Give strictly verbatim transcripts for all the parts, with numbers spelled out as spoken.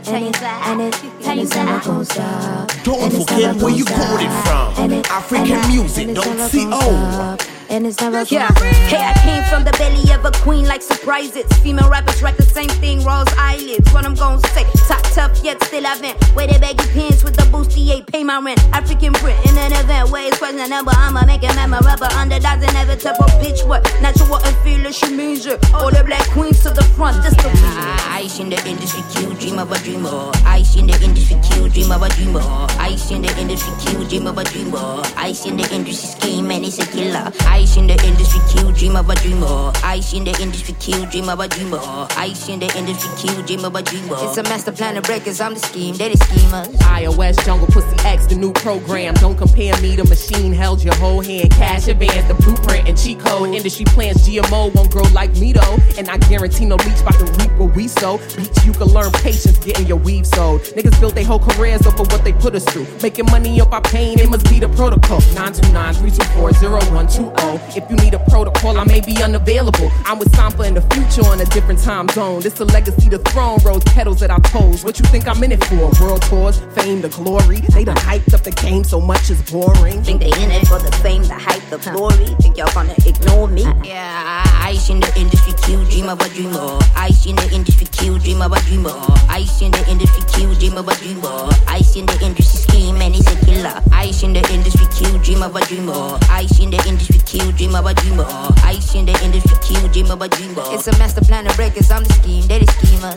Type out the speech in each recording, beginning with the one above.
and it, and it, and it's never gonna stop. Don't forget where you got it from. African music, don't see old. And it's never yeah. Hey, I came from the belly of a queen like surprises. Female rappers write the same thing, rose eyelids. What I'm gonna say, top tough yet still I vent. Wear the baggy pants with the boosty, pay my rent. African print in an event where it's questionable. I'ma make it memorable. Underdogs inevitable. Bitch, what? Natural and fearless, you means it. All the black queens to the front, just the Ice in the industry, Q, dream of a dreamer. Ice in the industry, Q, dream of a dreamer. Ice in the industry, Q, dream of a dreamer. Ice in the industry, scheme and it's a killer. Ice in the industry, Q, dream of a dreamer. Ice in the industry, Q, dream of a dreamer. Ice in the industry, Q, dream of a dreamer. It's a master plan of breakers, I'm the scheme, they the schemers. iOS, Jungle, Pussy X, the new program. Don't compare me to machine, held your whole hand. Cash advance, the blueprint and cheat code. Industry plans, G M O won't grow like me though. And I guarantee no leech about to reap what we sow. Beats you can learn patience, getting your weave sold. Niggas built their whole careers off of what they put us through. Making money off our pain, it must be the protocol. nine two nine, three two four, zero one two zero. If you need a protocol, I may be unavailable. I'm with Sampa in the future on a different time zone. This a legacy, the throne, rose petals at our toes. What you think I'm in it for? World tours, fame, the glory. They done hyped up the game so much it's boring. Think they in it for the fame, the hype, the glory. Think y'all gonna ignore me? Yeah, ice in the industry, Q, dream of a dreamer. Ice in the industry, Q, dream of a dreamer. Ice in the industry, Q, dream of a dreamer. Ice in the industry, scheme and it's a killer. Ice in the industry, Q, dream of a dreamer. Ice in the industry, Q, dream of a dreamer. Ice in the industry, Q, dream of a dreamer. It's a master plan of breakers, I'm the scheme, they the schemers.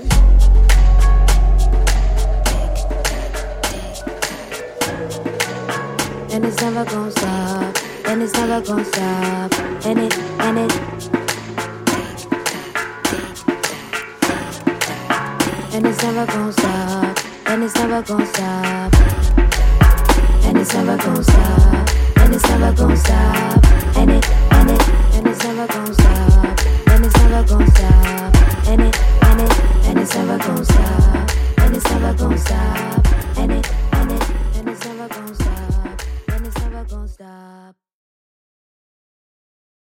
And it's never gonna stop. And it's never gonna stop. And it, and it. And it's never gonna stop. And it's never gonna stop. And it's never gonna stop. And it's never gonna stop. And it, and it, and it's never gonna stop.